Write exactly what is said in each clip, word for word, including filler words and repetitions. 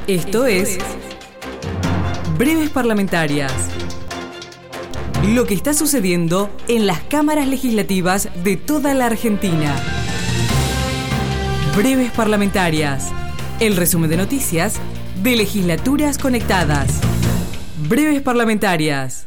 Esto es Breves Parlamentarias. Lo que está sucediendo en las cámaras legislativas de toda la Argentina. Breves Parlamentarias. El resumen de noticias de legislaturas conectadas. Breves Parlamentarias.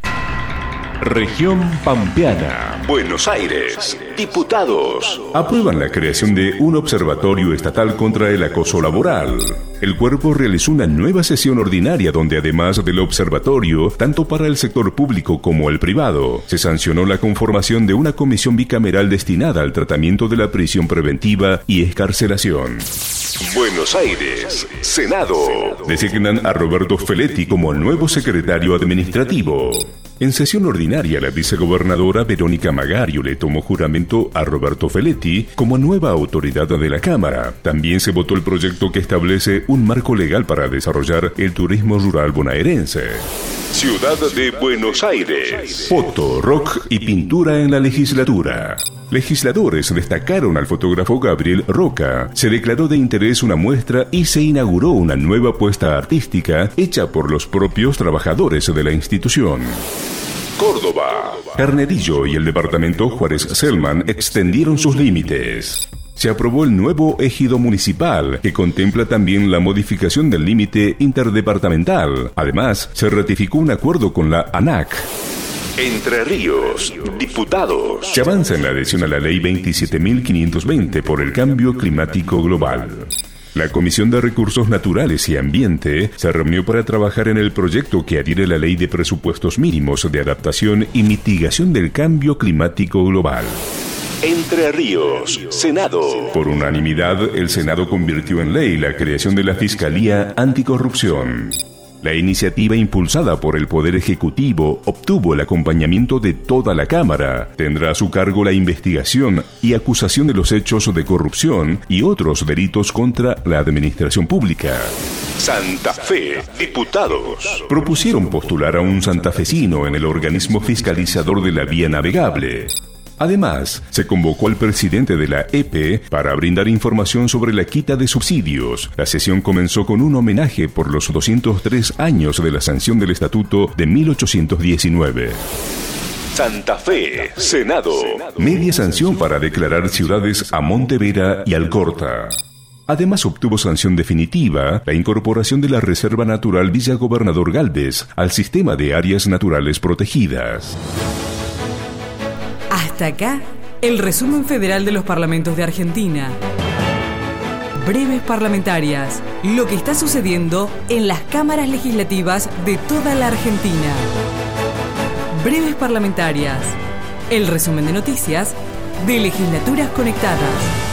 Región Pampeana. Buenos Aires. Diputados aprueban la creación de un observatorio estatal contra el acoso laboral. El cuerpo realizó una nueva sesión ordinaria donde, además del observatorio, tanto para el sector público como el privado, se sancionó la conformación de una comisión bicameral destinada al tratamiento de la prisión preventiva y excarcelación. Buenos Aires. Senado. Designan a Roberto Feletti como nuevo secretario administrativo. En sesión ordinaria, la vicegobernadora Verónica Magario le tomó juramento a Roberto Feletti como nueva autoridad de la Cámara. También se votó el proyecto que establece un marco legal para desarrollar el turismo rural bonaerense. Ciudad de Buenos Aires. Foto, rock y pintura en la legislatura. Legisladores destacaron al fotógrafo Gabriel Roca. Se declaró de interés una muestra y se inauguró una nueva apuesta artística hecha por los propios trabajadores de la institución. Córdoba. Carnerillo y el departamento Juárez-Selman extendieron sus límites. Se aprobó el nuevo ejido municipal, que contempla también la modificación del límite interdepartamental. Además, se ratificó un acuerdo con la ANAC. Entre Ríos. Diputados. Se avanza en la adhesión a la Ley veintisiete mil quinientos veinte por el cambio climático global. La Comisión de Recursos Naturales y Ambiente se reunió para trabajar en el proyecto que adhiere la Ley de Presupuestos Mínimos de Adaptación y Mitigación del Cambio Climático Global. Entre Ríos. Senado. Por unanimidad, el Senado convirtió en ley la creación de la Fiscalía Anticorrupción. La iniciativa, impulsada por el Poder Ejecutivo, obtuvo el acompañamiento de toda la Cámara. Tendrá a su cargo la investigación y acusación de los hechos de corrupción y otros delitos contra la administración pública. Santa Fe. Diputados propusieron postular a un santafesino en el organismo fiscalizador de la vía navegable. Además, se convocó al presidente de la E P E para brindar información sobre la quita de subsidios. La sesión comenzó con un homenaje por los doscientos tres años de la sanción del Estatuto de mil ochocientos diecinueve. Santa Fe. Senado. Media sanción para declarar ciudades a Montevera y Alcorta. Además, obtuvo sanción definitiva la incorporación de la Reserva Natural Villa Gobernador Gálvez al sistema de áreas naturales protegidas. Hasta acá, el resumen federal de los parlamentos de Argentina. Breves Parlamentarias. Lo que está sucediendo en las cámaras legislativas de toda la Argentina. Breves Parlamentarias. El resumen de noticias de legislaturas conectadas.